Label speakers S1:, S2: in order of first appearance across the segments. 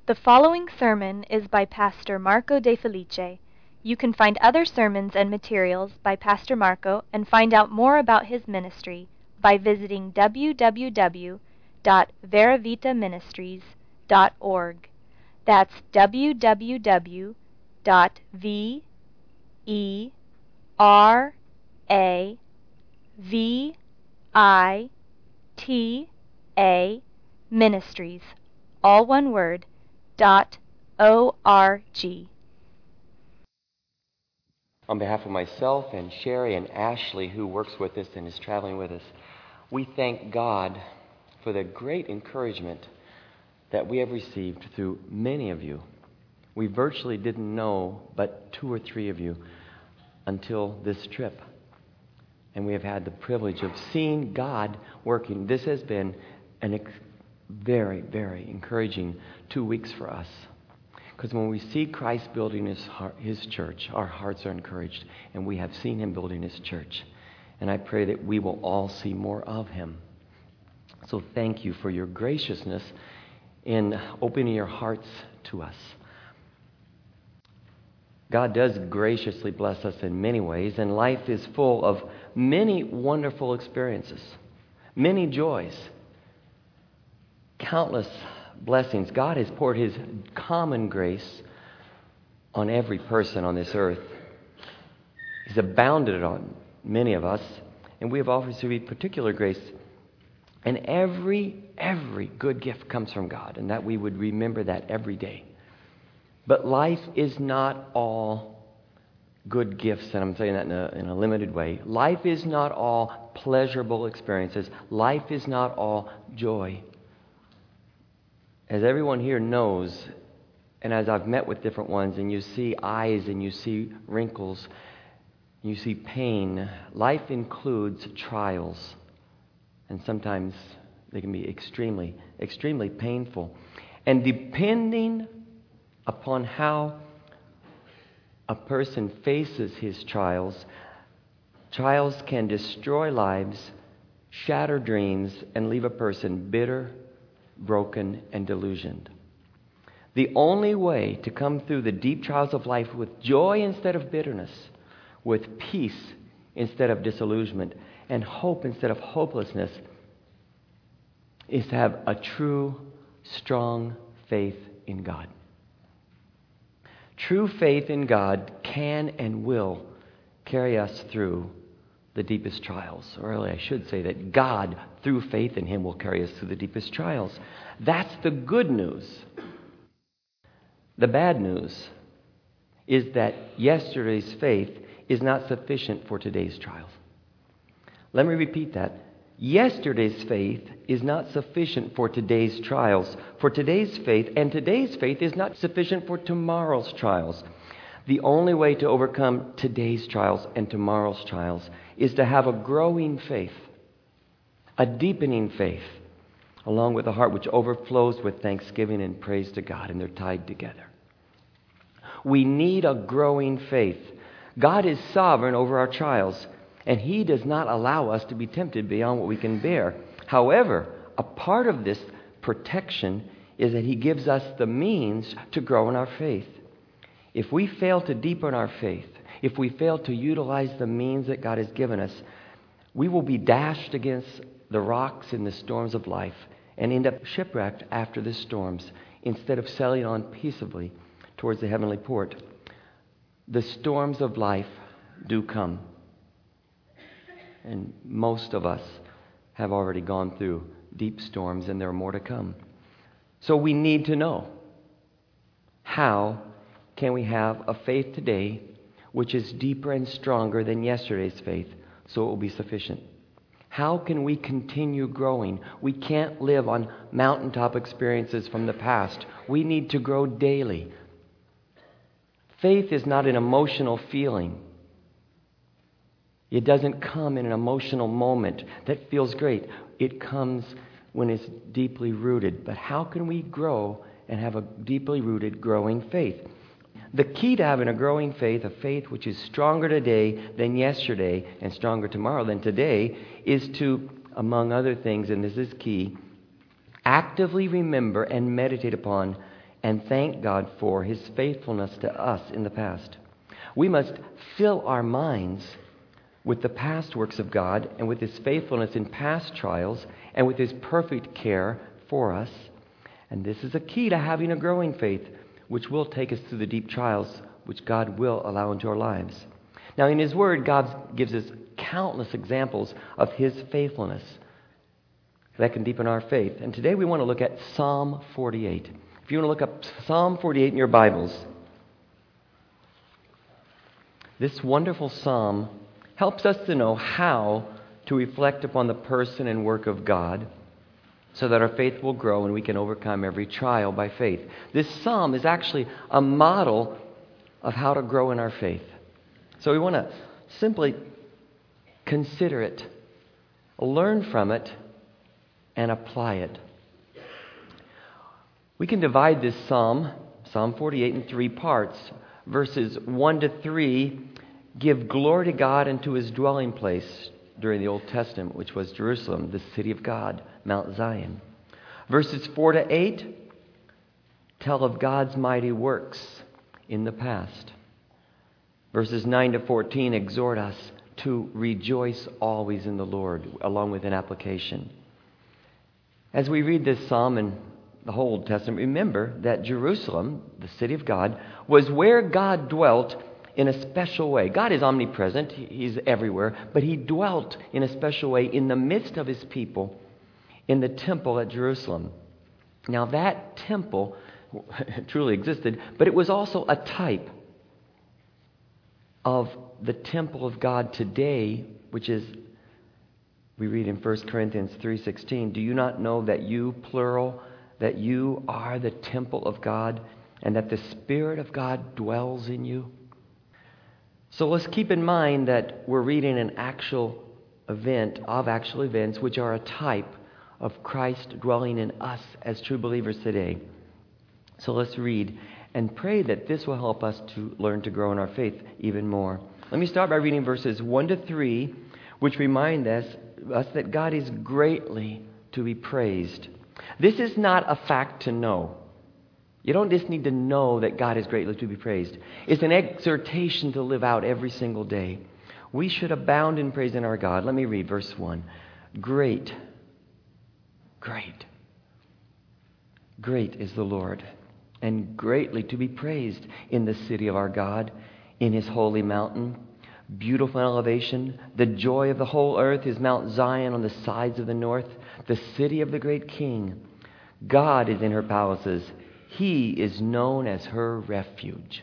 S1: The following sermon is by Pastor Marco De Felice. You can find other sermons and materials by Pastor Marco and find out more about his ministry by visiting www.veravitaministries.org. That's www.veravita all one word, .org.
S2: On behalf of myself and Sherry and Ashley, who works with us and is traveling with us, we thank God for the great encouragement that we have received through many of you. We virtually didn't know but 2 or 3 of you until this trip. And we have had the privilege of seeing God working. This has been an very, very encouraging 2 weeks for us. Because when we see Christ building his church, our hearts are encouraged, and we have seen him building his church. And I pray that we will all see more of him. So thank you for your graciousness in opening your hearts to us. God does graciously bless us in many ways, and life is full of many wonderful experiences, many joys, countless blessings. God has poured his common grace on every person on this earth. He's abounded on many of us, and we have also received particular grace. And every good gift comes from God, and that we would remember that every day. But life is not all good gifts, and I'm saying that in a limited way. Life is not all pleasurable experiences. Life is not all joy. As everyone here knows, and as I've met with different ones, and you see eyes and you see wrinkles, you see pain, life includes trials. And sometimes they can be extremely, extremely painful. And depending upon how a person faces his trials, trials can destroy lives, shatter dreams, and leave a person bitter, broken, and delusioned. The only way to come through the deep trials of life with joy instead of bitterness, with peace instead of disillusionment, and hope instead of hopelessness, is to have a true, strong faith in God. True faith in God can and will carry us through the deepest trials. Or really, I should say that God, through faith in him, will carry us through the deepest trials. That's the good news. The bad news is that yesterday's faith is not sufficient for today's trials. Let me repeat that. Yesterday's faith is not sufficient for today's trials. For today's faith, and today's faith is not sufficient for tomorrow's trials. The only way to overcome today's trials and tomorrow's trials is to have a growing faith, a deepening faith, along with a heart which overflows with thanksgiving and praise to God, and they're tied together. We need a growing faith. God is sovereign over our trials, and he does not allow us to be tempted beyond what we can bear. However, a part of this protection is that he gives us the means to grow in our faith. If we fail to deepen our faith, if we fail to utilize the means that God has given us, we will be dashed against the rocks in the storms of life and end up shipwrecked after the storms instead of sailing on peaceably towards the heavenly port. The storms of life do come. And most of us have already gone through deep storms, and there are more to come. So we need to know, how can we have a faith today which is deeper and stronger than yesterday's faith, so it will be sufficient? How can we continue growing? We can't live on mountaintop experiences from the past. We need to grow daily. Faith is not an emotional feeling. It doesn't come in an emotional moment that feels great. It comes when it's deeply rooted. But how can we grow and have a deeply rooted, growing faith? The key to having a growing faith, a faith which is stronger today than yesterday and stronger tomorrow than today, is to, among other things, and this is key, actively remember and meditate upon and thank God for His faithfulness to us in the past. We must fill our minds with the past works of God and with His faithfulness in past trials and with His perfect care for us. And this is a key to having a growing faith, which will take us through the deep trials which God will allow into our lives. Now, in His Word, God gives us countless examples of His faithfulness that can deepen our faith. And today we want to look at Psalm 48. If you want to look up Psalm 48 in your Bibles, this wonderful psalm helps us to know how to reflect upon the person and work of God so that our faith will grow and we can overcome every trial by faith. This psalm is actually a model of how to grow in our faith. So we want to simply consider it, learn from it, and apply it. We can divide this psalm, Psalm 48, in 3 parts. Verses 1 to 3 give glory to God and to His dwelling place during the Old Testament, which was Jerusalem, the city of God, Mount Zion. Verses 4 to 8 tell of God's mighty works in the past. Verses 9 to 14 exhort us to rejoice always in the Lord, along with an application. As we read this psalm and the whole Old Testament, remember that Jerusalem, the city of God, was where God dwelt in a special way. God is omnipresent. He's everywhere. But He dwelt in a special way in the midst of His people in the temple at Jerusalem. Now that temple truly existed, but it was also a type of the temple of God today, which is, we read in 1 Corinthians 3:16, do you not know that you, plural, that you are the temple of God and that the Spirit of God dwells in you? So let's keep in mind that we're reading an actual event of actual events which are a type of Christ dwelling in us as true believers today. So let's read and pray that this will help us to learn to grow in our faith even more. Let me start by reading verses 1 to 3, which remind us that God is greatly to be praised. This is not a fact to know. You don't just need to know that God is greatly to be praised. It's an exhortation to live out every single day. We should abound in praise in our God. Let me read verse 1. Great is the Lord, and greatly to be praised in the city of our God, in His holy mountain. Beautiful in elevation, the joy of the whole earth is Mount Zion on the sides of the north, the city of the great King. God is in her palaces. He is known as her refuge.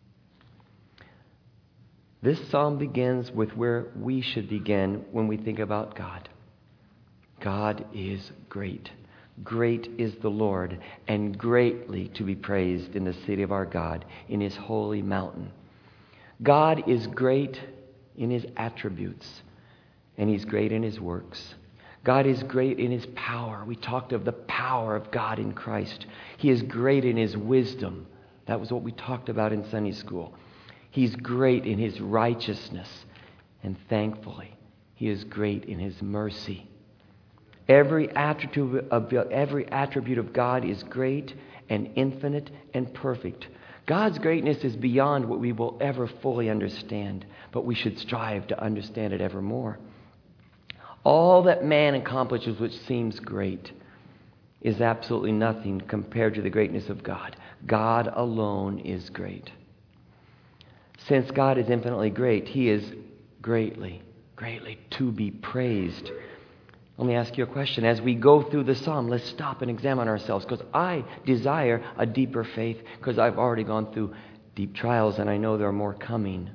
S2: This psalm begins with where we should begin when we think about God. God is great. Great is the Lord, and greatly to be praised in the city of our God, in His holy mountain. God is great in His attributes, and He's great in His works. God is great in His power. We talked of the power of God in Christ. He is great in His wisdom. That was what we talked about in Sunday school. He's great in His righteousness, and thankfully, He is great in His mercy. Every attribute of God is great and infinite and perfect. God's greatness is beyond what we will ever fully understand, but we should strive to understand it ever more. All that man accomplishes which seems great is absolutely nothing compared to the greatness of God. God alone is great. Since God is infinitely great, He is greatly to be praised. Let me ask you a question. As we go through the psalm, let's stop and examine ourselves, because I desire a deeper faith, because I've already gone through deep trials and I know there are more coming.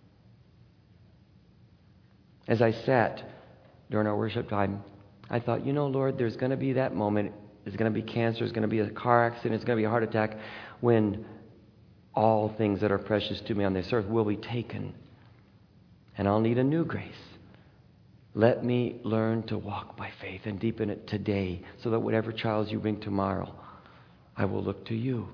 S2: As I sat during our worship time, I thought, Lord, there's going to be that moment. There's going to be cancer. There's going to be a car accident. There's going to be a heart attack when all things that are precious to me on this earth will be taken. And I'll need a new grace. Let me learn to walk by faith and deepen it today, so that whatever trials you bring tomorrow, I will look to you.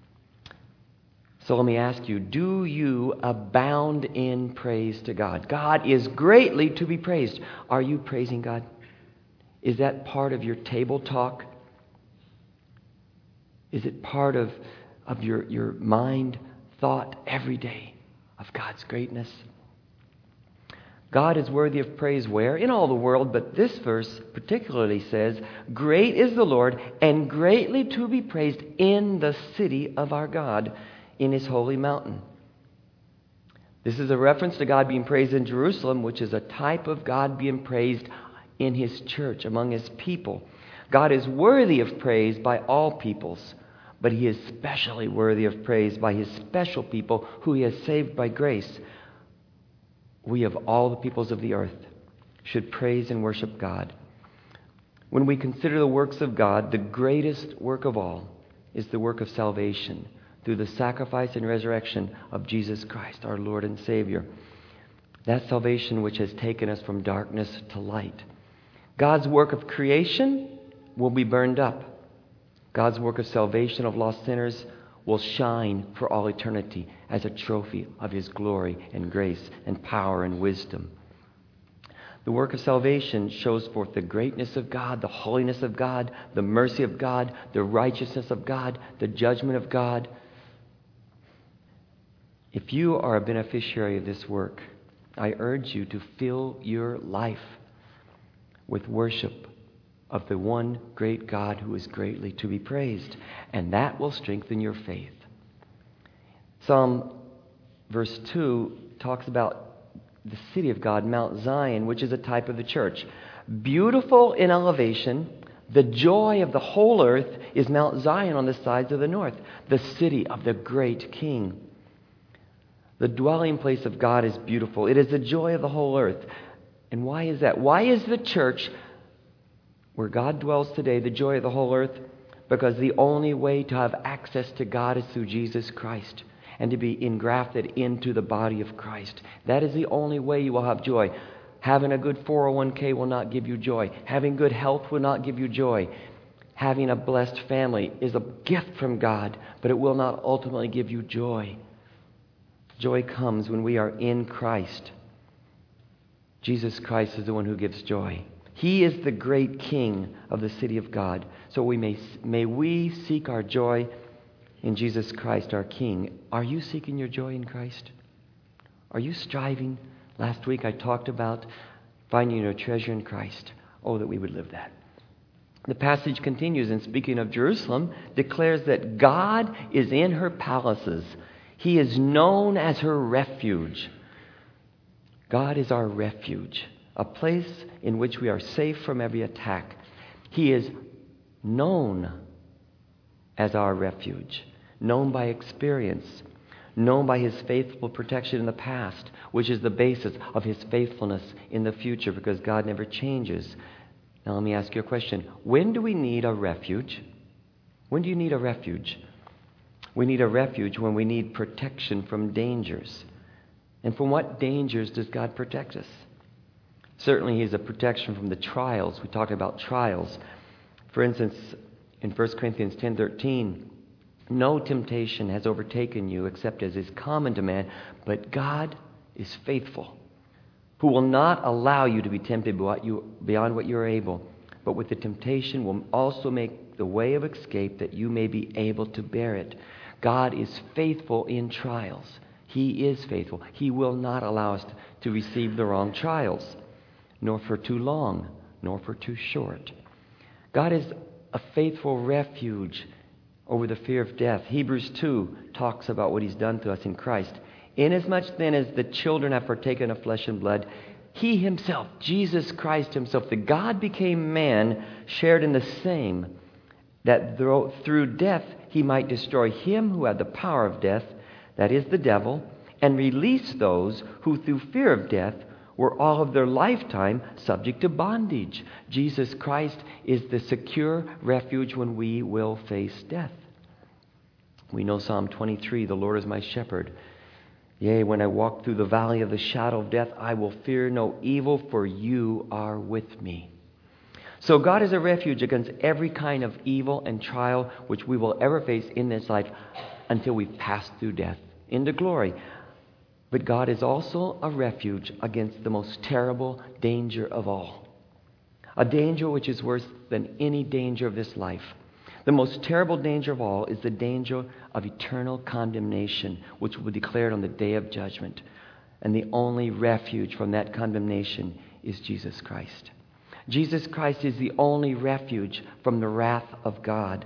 S2: So let me ask you, do you abound in praise to God? God is greatly to be praised. Are you praising God? Is that part of your table talk? Is it part of your mind, thought every day of God's greatness? God is worthy of praise where? In all the world, but this verse particularly says, "Great is the Lord, and greatly to be praised in the city of our God, in His holy mountain." This is a reference to God being praised in Jerusalem, which is a type of God being praised in His church, among His people. God is worthy of praise by all peoples, but He is specially worthy of praise by His special people who He has saved by grace. We of all the peoples of the earth should praise and worship God. When we consider the works of God, the greatest work of all is the work of salvation through the sacrifice and resurrection of Jesus Christ, our Lord and Savior. That salvation which has taken us from darkness to light. God's work of creation will be burned up. God's work of salvation of lost sinners will shine for all eternity as a trophy of His glory and grace and power and wisdom. The work of salvation shows forth the greatness of God, the holiness of God, the mercy of God, the righteousness of God, the judgment of God. If you are a beneficiary of this work, I urge you to fill your life with worship of the one great God who is greatly to be praised, and that will strengthen your faith. Psalm verse 2 talks about the city of God, Mount Zion, which is a type of the church. Beautiful in elevation, the joy of the whole earth is Mount Zion on the sides of the north, the city of the great King. The dwelling place of God is beautiful. It is the joy of the whole earth. And why is that? Why is the church, where God dwells today, the joy of the whole earth? Because the only way to have access to God is through Jesus Christ and to be engrafted into the body of Christ. That is the only way you will have joy. Having a good 401k will not give you joy. Having good health will not give you joy. Having a blessed family is a gift from God, but it will not ultimately give you joy. Joy comes when we are in Christ. Jesus Christ is the one who gives joy. He is the great King of the city of God. So may we seek our joy in Jesus Christ, our King. Are you seeking your joy in Christ? Are you striving? Last week I talked about finding your treasure in Christ. Oh, that we would live that. The passage continues, and speaking of Jerusalem, declares that God is in her palaces. He is known as her refuge. God is our refuge, a place in which we are safe from every attack. He is known as our refuge, known by experience, known by His faithful protection in the past, which is the basis of His faithfulness in the future, because God never changes. Now let me ask you a question. When do we need a refuge? When do you need a refuge? We need a refuge when we need protection from dangers. And from what dangers does God protect us? Certainly He's a protection from the trials. We talked about trials. For instance, in 1 Corinthians 10:13, no temptation has overtaken you except as is common to man, but God is faithful, who will not allow you to be tempted beyond what you are able, but with the temptation will also make the way of escape that you may be able to bear it. God is faithful in trials. He is faithful. He will not allow us to receive the wrong trials, nor for too long, nor for too short. God is a faithful refuge over the fear of death. Hebrews 2 talks about what He's done to us in Christ. Inasmuch then as the children have partaken of flesh and blood, He Himself, Jesus Christ Himself, the God became man, shared in the same, that through death He might destroy him who had the power of death, that is the devil, and release those who through fear of death were all of their lifetime subject to bondage. Jesus Christ is the secure refuge when we will face death. We know Psalm 23, the Lord is my shepherd. Yea, when I walk through the valley of the shadow of death, I will fear no evil, for you are with me. So God is a refuge against every kind of evil and trial which we will ever face in this life until we pass through death into glory. But God is also a refuge against the most terrible danger of all. A danger which is worse than any danger of this life. The most terrible danger of all is the danger of eternal condemnation, which will be declared on the day of judgment. And the only refuge from that condemnation is Jesus Christ. Jesus Christ is the only refuge from the wrath of God.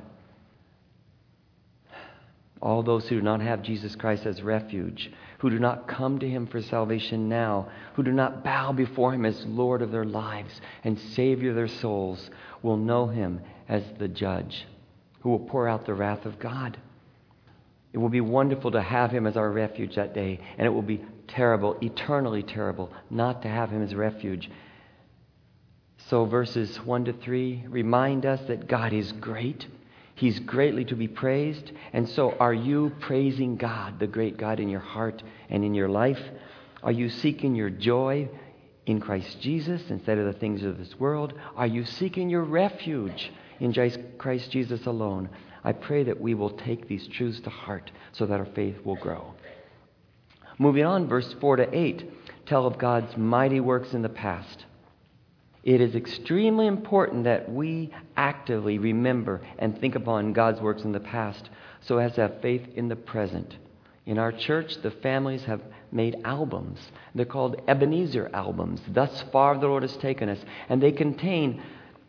S2: All those who do not have Jesus Christ as refuge, who do not come to Him for salvation now, who do not bow before Him as Lord of their lives and Savior of their souls, will know Him as the judge who will pour out the wrath of God. It will be wonderful to have Him as our refuge that day, and it will be terrible, eternally terrible, not to have Him as refuge. So verses 1 to 3 remind us that God is great. He's greatly to be praised. And so are you praising God, the great God, in your heart and in your life? Are you seeking your joy in Christ Jesus instead of the things of this world? Are you seeking your refuge in Christ Jesus alone? I pray that we will take these truths to heart so that our faith will grow. Moving on, verse 4 to 8 tell of God's mighty works in the past. It is extremely important that we actively remember and think upon God's works in the past so as to have faith in the present. In our church, the families have made albums. They're called Ebenezer albums. Thus far the Lord has taken us. And they contain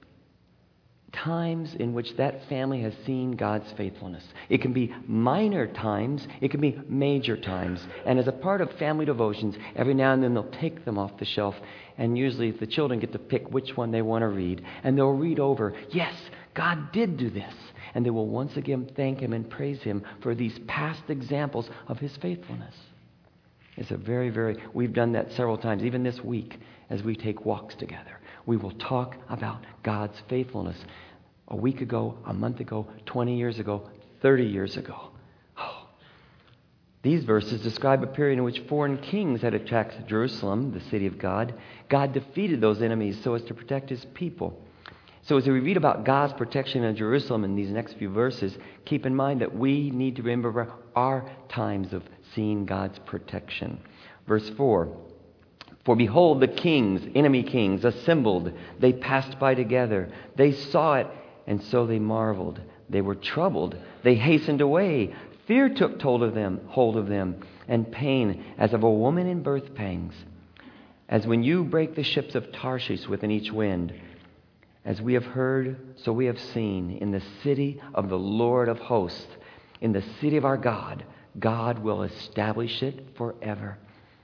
S2: times in which that family has seen God's faithfulness. It can be minor times. It can be major times. And as a part of family devotions, every now and then they'll take them off the shelf. And usually the children get to pick which one they want to read. And they'll read over, yes, God did do this. And they will once again thank Him and praise Him for these past examples of His faithfulness. It's we've done that several times, even this week as we take walks together. We will talk about God's faithfulness. A week ago, a month ago, 20 years ago, 30 years ago. These verses describe a period in which foreign kings had attacked Jerusalem, the city of God. God defeated those enemies so as to protect His people. So as we read about God's protection in Jerusalem in these next few verses, keep in mind that we need to remember our times of seeing God's protection. Verse 4, for behold, the kings, enemy kings, assembled. They passed by together. They saw it, and so they marveled. They were troubled. They hastened away. Fear took hold of them, and pain as of a woman in birth pangs. As when you break the ships of Tarshish within each wind. As we have heard, so we have seen in the city of the Lord of hosts, in the city of our God, God will establish it forever.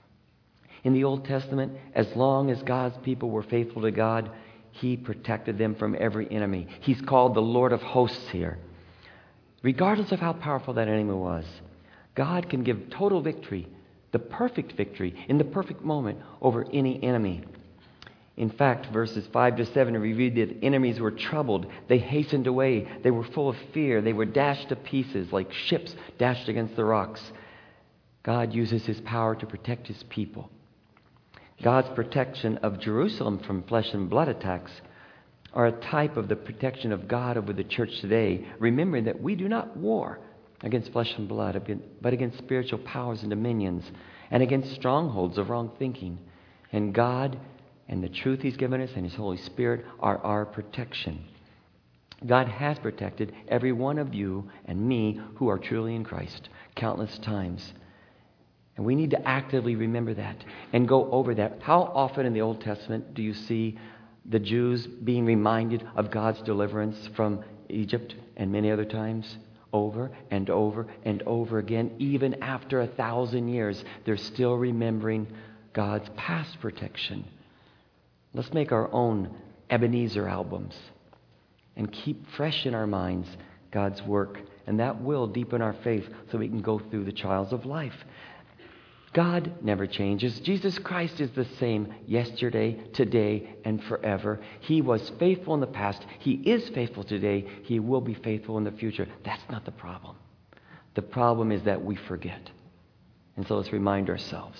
S2: In the Old Testament, as long as God's people were faithful to God, He protected them from every enemy. He's called the Lord of hosts here. Regardless of how powerful that enemy was, God can give total victory, the perfect victory, in the perfect moment over any enemy. In fact, verses 5 to 7, we read that enemies were troubled. They hastened away. They were full of fear. They were dashed to pieces like ships dashed against the rocks. God uses His power to protect His people. God's protection of Jerusalem from flesh and blood attacks are a type of the protection of God over the church today, remembering that we do not war against flesh and blood, but against spiritual powers and dominions, and against strongholds of wrong thinking. And God and the truth He's given us and His Holy Spirit are our protection. God has protected every one of you and me who are truly in Christ countless times. And we need to actively remember that and go over that. How often in the Old Testament do you see the Jews being reminded of God's deliverance from Egypt and many other times? Over and over and over again. Even after 1,000 years, they're still remembering God's past protection. Let's make our own Ebenezer albums and keep fresh in our minds God's work. And that will deepen our faith so we can go through the trials of life. God never changes. Jesus Christ is the same yesterday, today, and forever. He was faithful in the past. He is faithful today. He will be faithful in the future. That's not the problem. The problem is that we forget. And so let's remind ourselves.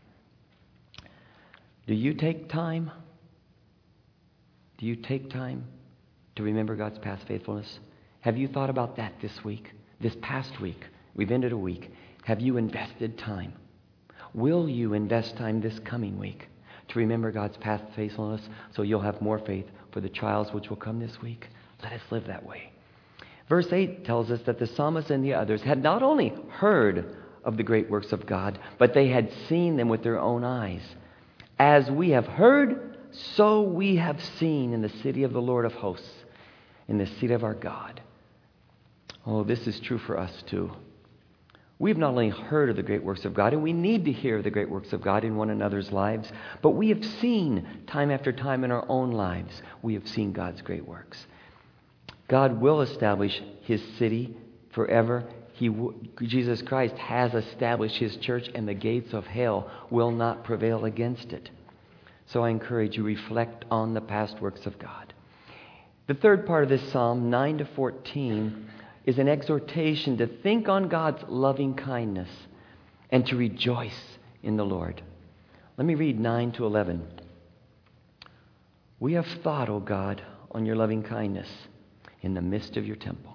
S2: Do you take time? Do you take time to remember God's past faithfulness? Have you thought about that this week? This past week? We've ended a week. Have you invested time? Will you invest time this coming week to remember God's past faithfulness so you'll have more faith for the trials which will come this week? Let us live that way. Verse 8 tells us that the psalmist and the others had not only heard of the great works of God, but they had seen them with their own eyes. As we have heard, so we have seen in the city of the Lord of hosts, in the seat of our God. Oh, this is true for us too. We've not only heard of the great works of God, and we need to hear the great works of God in one another's lives, but we have seen time after time in our own lives, we have seen God's great works. God will establish His city forever. Jesus Christ has established His church, and the gates of hell will not prevail against it. So I encourage you, reflect on the past works of God. The third part of this psalm, 9 to 14, is an exhortation to think on God's loving kindness and to rejoice in the Lord. Let me read 9 to 11. We have thought, O God, on your loving kindness in the midst of your temple.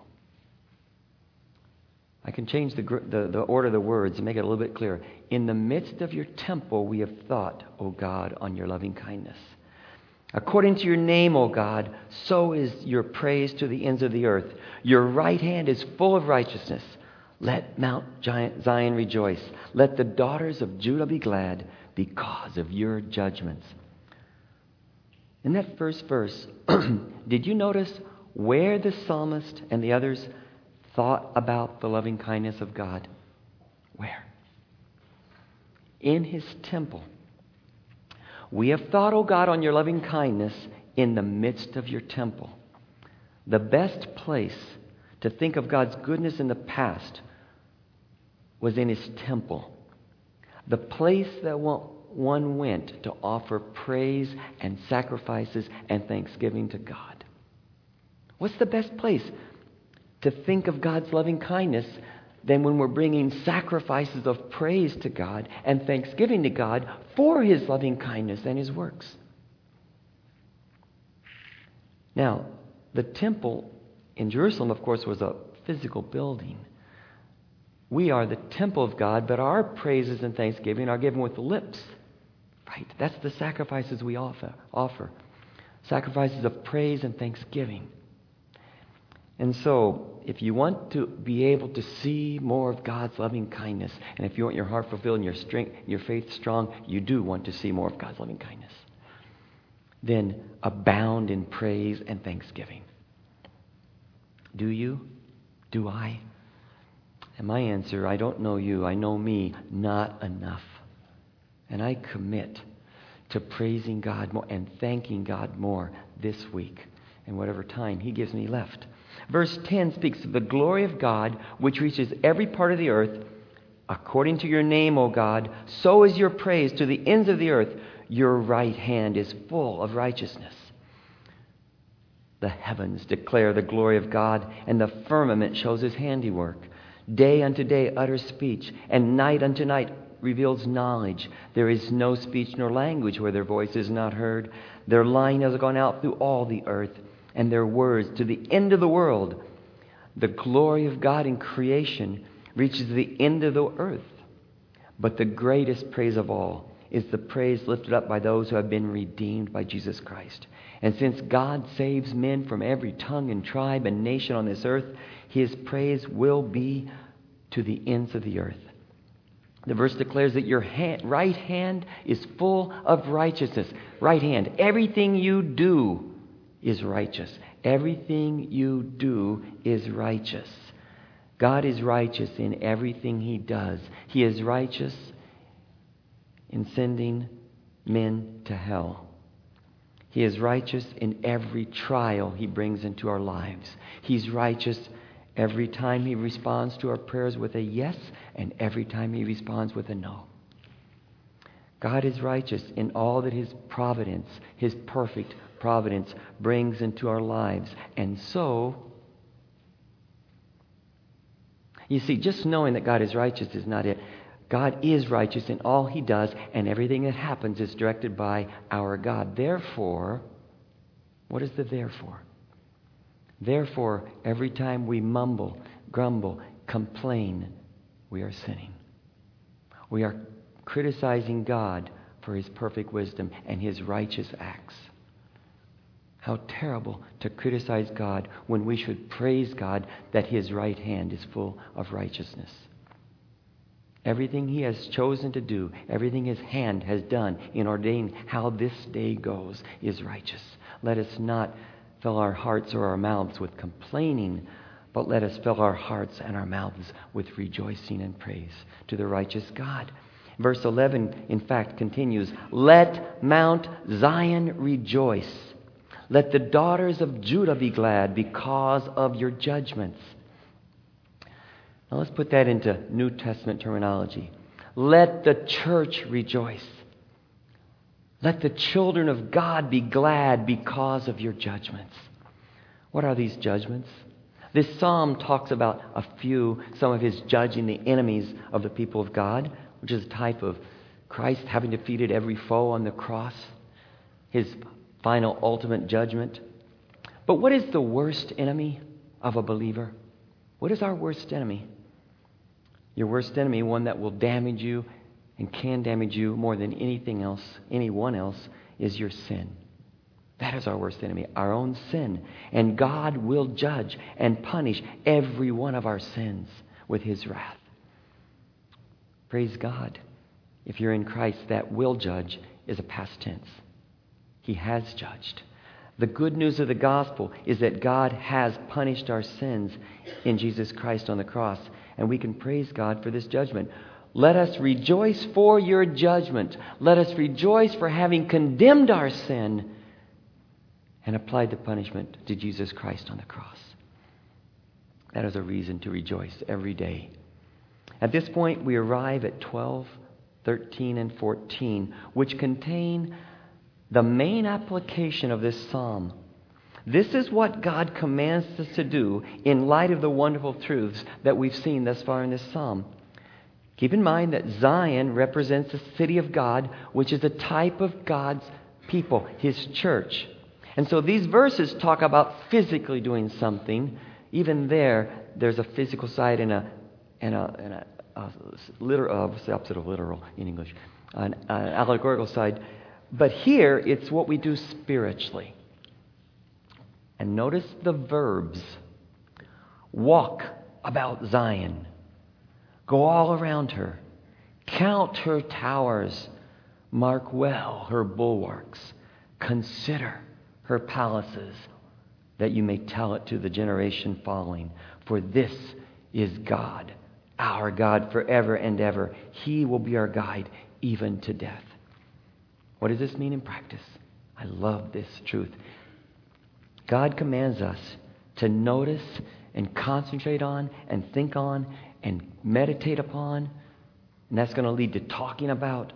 S2: I can change the order of the words and make it a little bit clearer. In the midst of your temple, we have thought, O God, on your loving kindness. According to your name, O God, so is your praise to the ends of the earth. Your right hand is full of righteousness. Let Mount Zion rejoice. Let the daughters of Judah be glad because of your judgments. In that first verse, did you notice where the psalmist and the others thought about the loving kindness of God? Where? In His temple. We have thought, O God, on your loving kindness in the midst of your temple. The best place to think of God's goodness in the past was in His temple. The place that one went to offer praise and sacrifices and thanksgiving to God. What's the best place to think of God's loving kindness than when we're bringing sacrifices of praise to God and thanksgiving to God for His loving kindness and His works? Now, the temple in Jerusalem, of course, was a physical building. We are the temple of God, but our praises and thanksgiving are given with the lips. Right? That's the sacrifices we offer. Sacrifices of praise and thanksgiving. And so, if you want to be able to see more of God's loving kindness, and if you want your heart fulfilled and your strength, your faith strong, you do want to see more of God's loving kindness, then abound in praise and thanksgiving. Do you? Do I? And my answer, I don't know you, I know me, not enough. And I commit to praising God more and thanking God more this week and whatever time He gives me left. Verse 10 speaks of the glory of God, which reaches every part of the earth. According to your name, O God, so is your praise to the ends of the earth. Your right hand is full of righteousness. The heavens declare the glory of God, and the firmament shows His handiwork. Day unto day utters speech, and night unto night reveals knowledge. There is no speech nor language where their voice is not heard. Their line has gone out through all the earth, and their words to the end of the world. The glory of God in creation reaches the end of the earth. But the greatest praise of all is the praise lifted up by those who have been redeemed by Jesus Christ. And since God saves men from every tongue and tribe and nation on this earth, His praise will be to the ends of the earth. The verse declares that your right hand is full of righteousness. Right hand. Everything you do is righteous. Everything you do is righteous. God is righteous in everything He does. He is righteous in sending men to hell. He is righteous in every trial He brings into our lives. He's righteous every time He responds to our prayers with a yes, and every time He responds with a no. God is righteous in all that His providence, His perfect providence, brings into our lives. And so, you see, just knowing that God is righteous is not it. God is righteous in all He does, and everything that happens is directed by our God. Therefore, what is the therefore? Therefore, every time we mumble, grumble, complain, we are sinning. We are criticizing God for His perfect wisdom and His righteous acts. How terrible to criticize God when we should praise God that His right hand is full of righteousness. Everything He has chosen to do, everything His hand has done in ordaining how this day goes is righteous. Let us not fill our hearts or our mouths with complaining, but let us fill our hearts and our mouths with rejoicing and praise to the righteous God. Verse 11, in fact, continues, "Let Mount Zion rejoice. Let the daughters of Judah be glad because of your judgments." Now let's put that into New Testament terminology. Let the church rejoice. Let the children of God be glad because of your judgments. What are these judgments? This psalm talks about some of His judging the enemies of the people of God, which is a type of Christ having defeated every foe on the cross, His final ultimate judgment. But what is the worst enemy of a believer? What is our worst enemy? Your worst enemy, one that will damage you and can damage you more than anyone else, is your sin. That is our worst enemy, our own sin. And God will judge and punish every one of our sins with His wrath. Praise God. If you're in Christ, that will judge is a past tense. He has judged. The good news of the gospel is that God has punished our sins in Jesus Christ on the cross, and we can praise God for this judgment. Let us rejoice for your judgment. Let us rejoice for having condemned our sin and applied the punishment to Jesus Christ on the cross. That is a reason to rejoice every day. At this point, we arrive at 12, 13, and 14, which contain the main application of this psalm. This is what God commands us to do in light of the wonderful truths that we've seen thus far in this psalm. Keep in mind that Zion represents the city of God, which is a type of God's people, His church. And so these verses talk about physically doing something. Even there's a physical side and a literal, what's the opposite of literal in English? An allegorical side. But here, it's what we do spiritually. And notice the verbs. Walk about Zion. Go all around her. Count her towers. Mark well her bulwarks. Consider her palaces, that you may tell it to the generation following. For this is God, our God forever and ever. He will be our guide even to death. What does this mean in practice? I love this truth. God commands us to notice and concentrate on and think on and meditate upon, and that's going to lead to talking about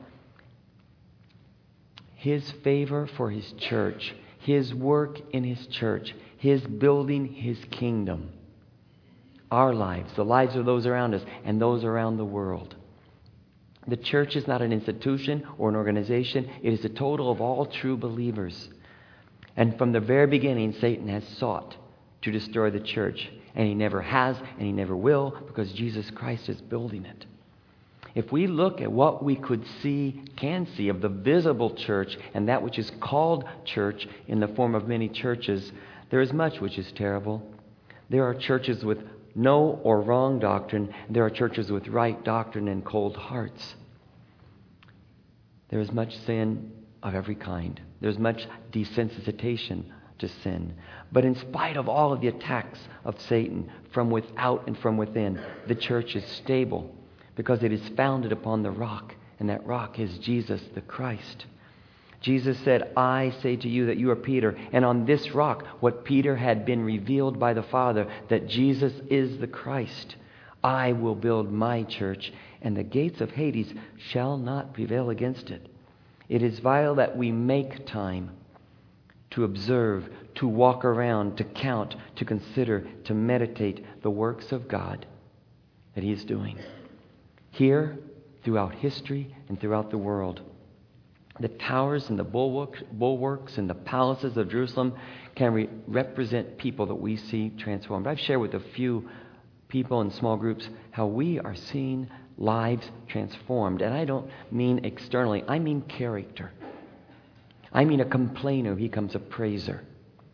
S2: His favor for His church, His work in His church, His building His kingdom. Our lives, the lives of those around us, and those around the world. The church is not an institution or an organization. It is a total of all true believers. And from the very beginning, Satan has sought to destroy the church. And he never has, and he never will, because Jesus Christ is building it. If we look at what we can see of the visible church and that which is called church in the form of many churches, there is much which is terrible. There are churches with no or wrong doctrine. There are churches with right doctrine and cold hearts. There is much sin of every kind. There's much desensitization to sin. But in spite of all of the attacks of Satan from without and from within, the church is stable because it is founded upon the rock, and that rock is Jesus the Christ. Jesus said, I say to you that you are Peter, and on this rock, what Peter had been revealed by the Father, that Jesus is the Christ, I will build my church, and the gates of Hades shall not prevail against it. It is vital that we make time to observe, to walk around, to count, to consider, to meditate the works of God that He is doing here, throughout history, and throughout the world. The towers and the bulwarks and the palaces of Jerusalem can represent people that we see transformed. I've shared with a few people in small groups how we are seeing lives transformed. And I don't mean externally. I mean character. I mean a complainer becomes a praiser.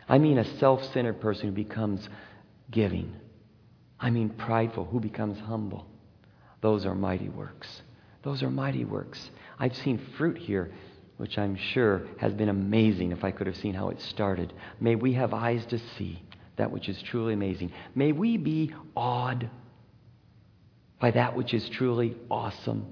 S2: I mean a self-centered person who becomes giving. I mean prideful who becomes humble. Those are mighty works. Those are mighty works. I've seen fruit here, which I'm sure has been amazing if I could have seen how it started. May we have eyes to see that which is truly amazing. May we be awed by that which is truly awesome.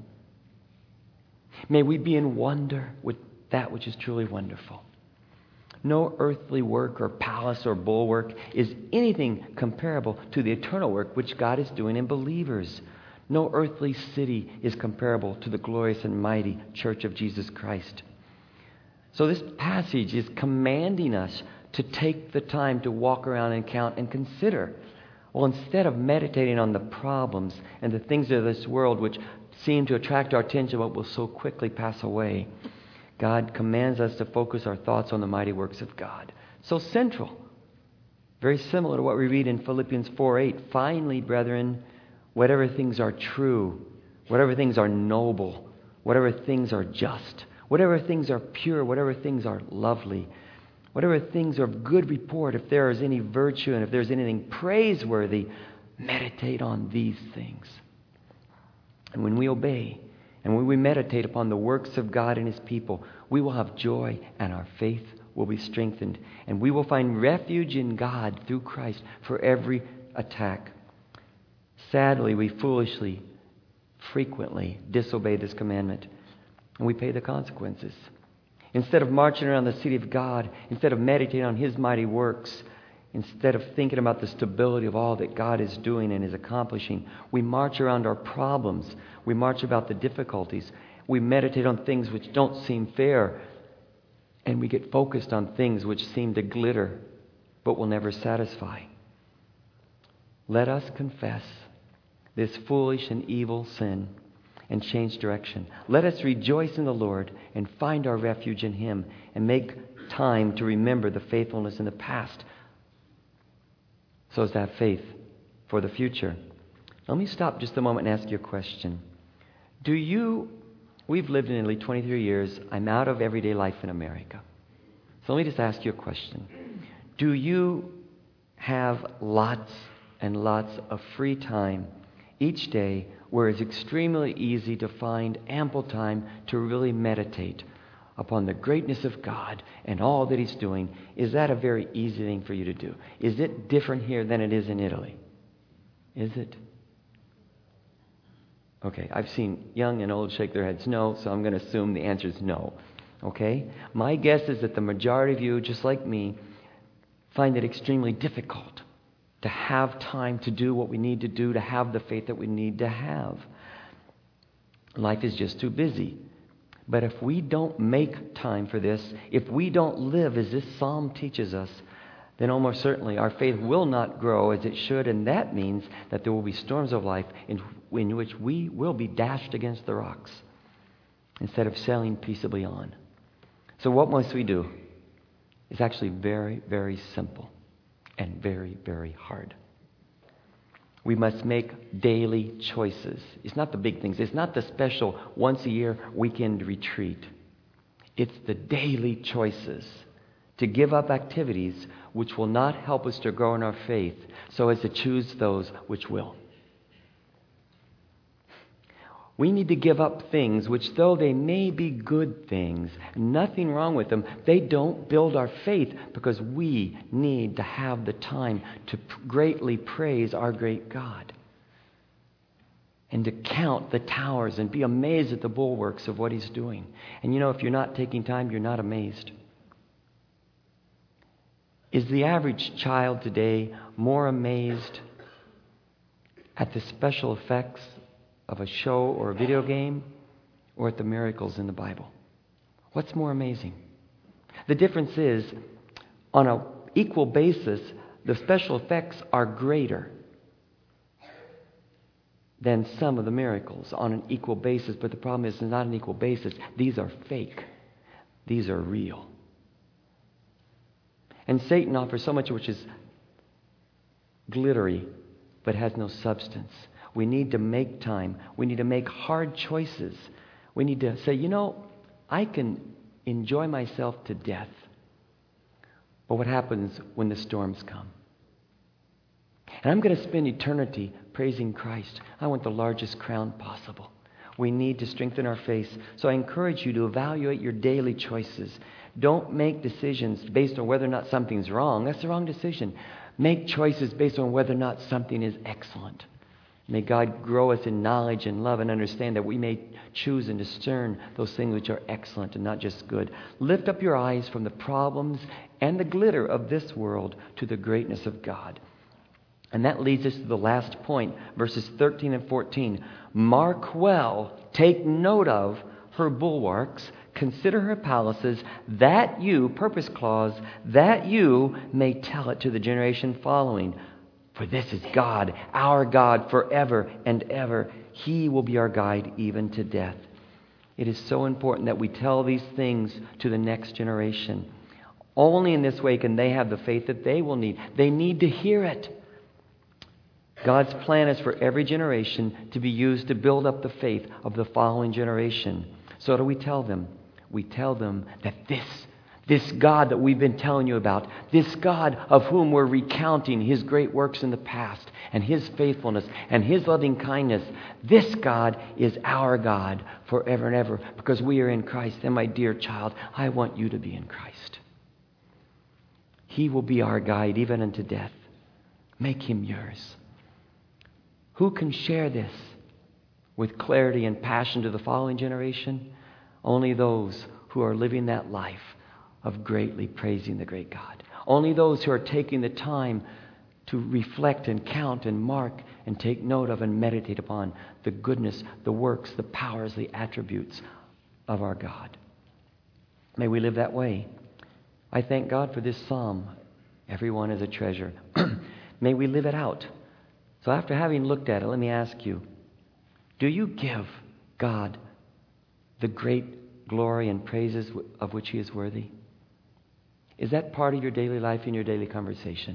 S2: May we be in wonder with that which is truly wonderful. No earthly work or palace or bulwark is anything comparable to the eternal work which God is doing in believers. No earthly city is comparable to the glorious and mighty church of Jesus Christ. So this passage is commanding us to take the time to walk around and count and consider. Well, instead of meditating on the problems and the things of this world which seem to attract our attention but will so quickly pass away, God commands us to focus our thoughts on the mighty works of God. So central, very similar to what we read in Philippians 4:8. Finally, brethren, whatever things are true, whatever things are noble, whatever things are just, whatever things are pure, whatever things are lovely, whatever things are of good report, if there is any virtue and if there's anything praiseworthy, meditate on these things. And when we obey, and when we meditate upon the works of God and His people, we will have joy and our faith will be strengthened. And we will find refuge in God through Christ for every attack. Sadly, we foolishly, frequently disobey this commandment. And we pay the consequences. Instead of marching around the city of God, instead of meditating on His mighty works, instead of thinking about the stability of all that God is doing and is accomplishing, we march around our problems. We march about the difficulties. We meditate on things which don't seem fair. And we get focused on things which seem to glitter but will never satisfy. Let us confess this foolish and evil sin and change direction. Let us rejoice in the Lord and find our refuge in Him and make time to remember the faithfulness in the past so as to have faith for the future. Let me stop just a moment and ask you a question. We've lived in Italy 23 years. I'm out of everyday life in America. So let me just ask you a question. Do you have lots and lots of free time each day where it's extremely easy to find ample time to really meditate upon the greatness of God and all that He's doing? Is that a very easy thing for you to do? Is it different here than it is in Italy? Is it? Okay, I've seen young and old shake their heads no, so I'm going to assume the answer is no. Okay? My guess is that the majority of you, just like me, find it extremely difficult to have time to do what we need to do, to have the faith that we need to have. Life is just too busy. But if we don't make time for this, if we don't live as this psalm teaches us, then almost certainly our faith will not grow as it should, and that means that there will be storms of life in which we will be dashed against the rocks instead of sailing peaceably on. So what must we do? It's actually very, very simple and very, very hard. We must make daily choices. It's not the big things. It's not the special once-a-year weekend retreat. It's the daily choices to give up activities which will not help us to grow in our faith so as to choose those which will. We need to give up things which, though they may be good things, nothing wrong with them, they don't build our faith because we need to have the time to greatly praise our great God and to count the towers and be amazed at the bulwarks of what He's doing. And you know, if you're not taking time, you're not amazed. Is the average child today more amazed at the special effects of a show or a video game or at the miracles in the Bible? What's more amazing? The difference is, on an equal basis, the special effects are greater than some of the miracles on an equal basis. But the problem is, it's not an equal basis. These are fake. These are real. And Satan offers so much which is glittery but has no substance. We need to make time. We need to make hard choices. We need to say, you know, I can enjoy myself to death, But what happens when the storms come? And I'm going to spend eternity praising Christ. I want the largest crown possible. We need to strengthen our faith. So I encourage you to evaluate your daily choices. Don't make decisions based on whether or not something's wrong. That's the wrong decision. Make choices based on whether or not something is excellent. May God grow us in knowledge and love and understand that we may choose and discern those things which are excellent and not just good. Lift up your eyes from the problems and the glitter of this world to the greatness of God. And that leads us to the last point, verses 13 and 14. Mark well, take note of her bulwarks, consider her palaces, that you, purpose clause, that you may tell it to the generation following. For this is God, our God, forever and ever. He will be our guide even to death. It is so important that we tell these things to the next generation. Only in this way can they have the faith that they will need. They need to hear it. God's plan is for every generation to be used to build up the faith of the following generation. So what do we tell them? We tell them that this God that we've been telling you about, this God of whom we're recounting His great works in the past and His faithfulness and His loving kindness, this God is our God forever and ever because we are in Christ. And my dear child, I want you to be in Christ. He will be our guide even unto death. Make Him yours. Who can share this with clarity and passion to the following generation? Only those who are living that life of greatly praising the great God. Only those who are taking the time to reflect and count and mark and take note of and meditate upon the goodness, the works, the powers, the attributes of our God. May we live that way. I thank God for this psalm. Everyone is a treasure. May we live it out. So after having looked at it, let me ask you, do you give God the great glory and praises of which He is worthy? Is that part of your daily life and your daily conversation?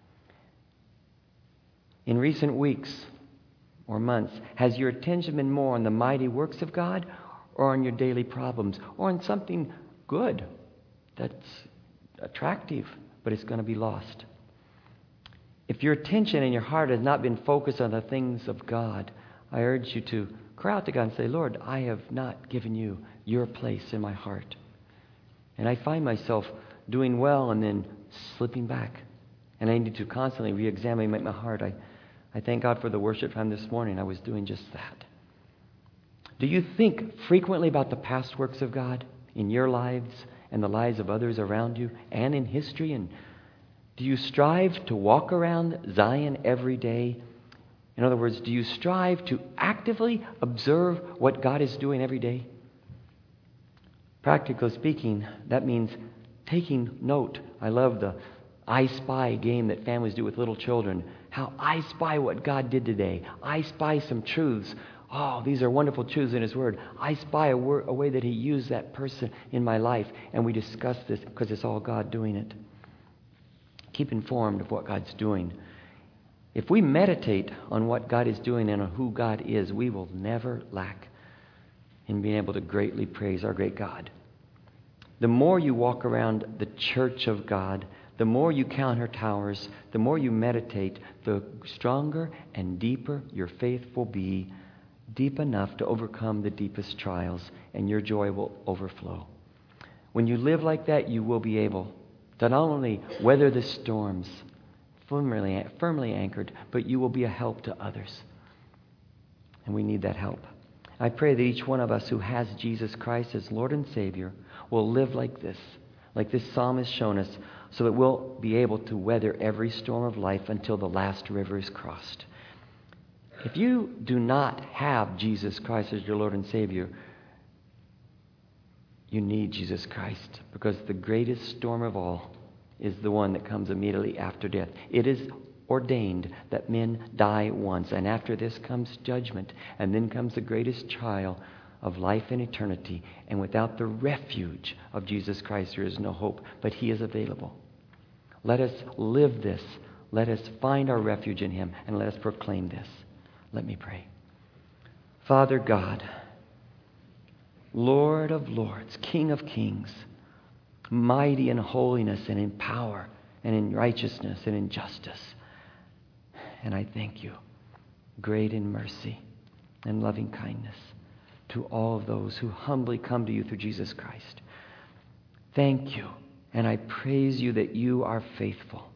S2: In recent weeks or months, has your attention been more on the mighty works of God or on your daily problems or on something good that's attractive, but it's going to be lost? If your attention and your heart has not been focused on the things of God, I urge you to cry out to God and say, Lord, I have not given you your place in my heart. And I find myself doing well and then slipping back. And I need to constantly re-examine my heart. I thank God for the worship time this morning. I was doing just that. Do you think frequently about the past works of God in your lives and the lives of others around you and in history? And do you strive to walk around Zion every day? In other words, do you strive to actively observe what God is doing every day? Practically speaking, that means taking note. I love the I Spy game that families do with little children. How I spy what God did today. I spy some truths. Oh, these are wonderful truths in His Word. I spy a way that He used that person in my life. And we discuss this because it's all God doing it. Keep informed of what God's doing. If we meditate on what God is doing and on who God is, we will never lack in being able to greatly praise our great God. The more you walk around the church of God, the more you count her towers, the more you meditate, the stronger and deeper your faith will be, deep enough to overcome the deepest trials, and your joy will overflow. When you live like that, you will be able to not only weather the storms firmly anchored, but you will be a help to others. And we need that help. I pray that each one of us who has Jesus Christ as Lord and Savior will live like this psalm has shown us, so that we'll be able to weather every storm of life until the last river is crossed. If you do not have Jesus Christ as your Lord and Savior, you need Jesus Christ, because the greatest storm of all is the one that comes immediately after death. It is ordained that men die once, and after this comes judgment, and then comes the greatest trial of life and eternity. And without the refuge of Jesus Christ, there is no hope, but He is available. Let us live this. Let us find our refuge in Him, and let us proclaim this. Let me pray. Father God, Lord of lords, King of kings, mighty in holiness and in power and in righteousness and in justice. And I thank you, great in mercy and loving kindness to all of those who humbly come to you through Jesus Christ. Thank you, and I praise you that you are faithful.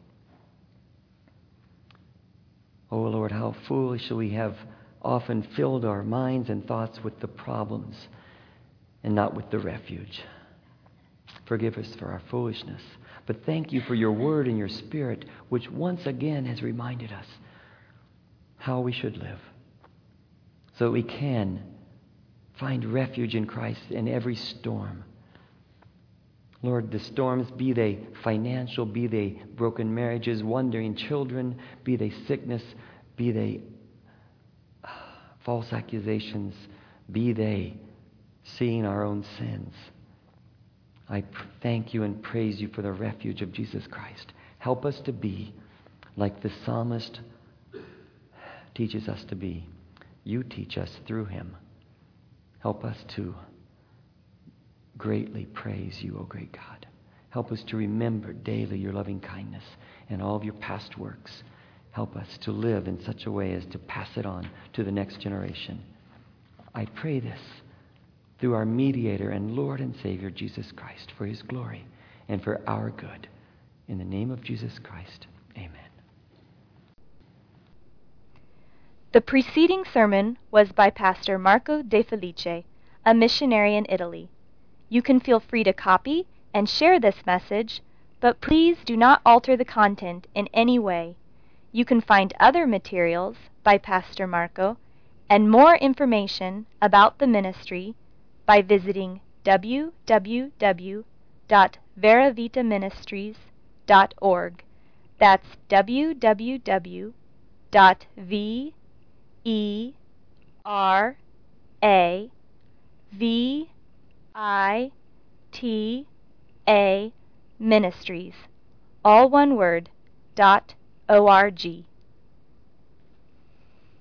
S2: Oh Lord, how foolishly we have often filled our minds and thoughts with the problems and not with the refuge. Forgive us for our foolishness, but thank you for your word and your spirit, which once again has reminded us how we should live, so that we can find refuge in Christ in every storm. Lord, the storms, be they financial, be they broken marriages, wandering children, be they sickness, be they false accusations, be they seeing our own sins. I thank you and praise you for the refuge of Jesus Christ. Help us to be like the psalmist teaches us to be. You teach us through him. Help us to greatly praise you, O great God. Help us to remember daily your loving kindness and all of your past works. Help us to live in such a way as to pass it on to the next generation. I pray this through our mediator and Lord and Savior, Jesus Christ, for his glory and for our good. In the name of Jesus Christ, amen.
S1: The preceding sermon was by Pastor Marco De Felice, a missionary in Italy. You can feel free to copy and share this message, but please do not alter the content in any way. You can find other materials by Pastor Marco and more information about the ministry by visiting www.veravitaministries.org. That's www.veravita ministries, all one word, .org.